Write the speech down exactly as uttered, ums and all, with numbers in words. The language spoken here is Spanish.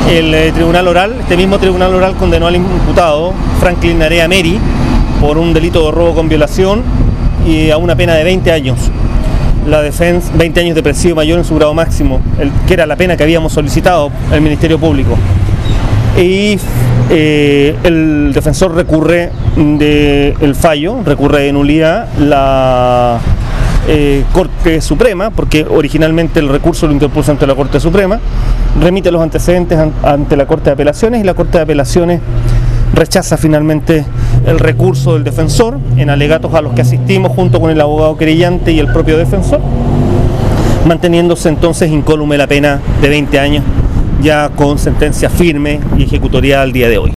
el eh, tribunal oral, este mismo tribunal oral condenó al imputado Franklin Narea Meri por un delito de robo con violación y a una pena de veinte años. La defensa, veinte años de presidio mayor en su grado máximo, el, que era la pena que habíamos solicitado el Ministerio Público. Y eh, el defensor recurre del fallo, recurre de nulidad la eh, Corte Suprema, porque originalmente el recurso lo interpuso ante la Corte Suprema, remite los antecedentes an, ante la Corte de Apelaciones y la Corte de Apelaciones rechaza finalmente el recurso del defensor en alegatos a los que asistimos junto con el abogado querellante y el propio defensor, manteniéndose entonces incólume la pena de veinte años, ya con sentencia firme y ejecutoriada al día de hoy.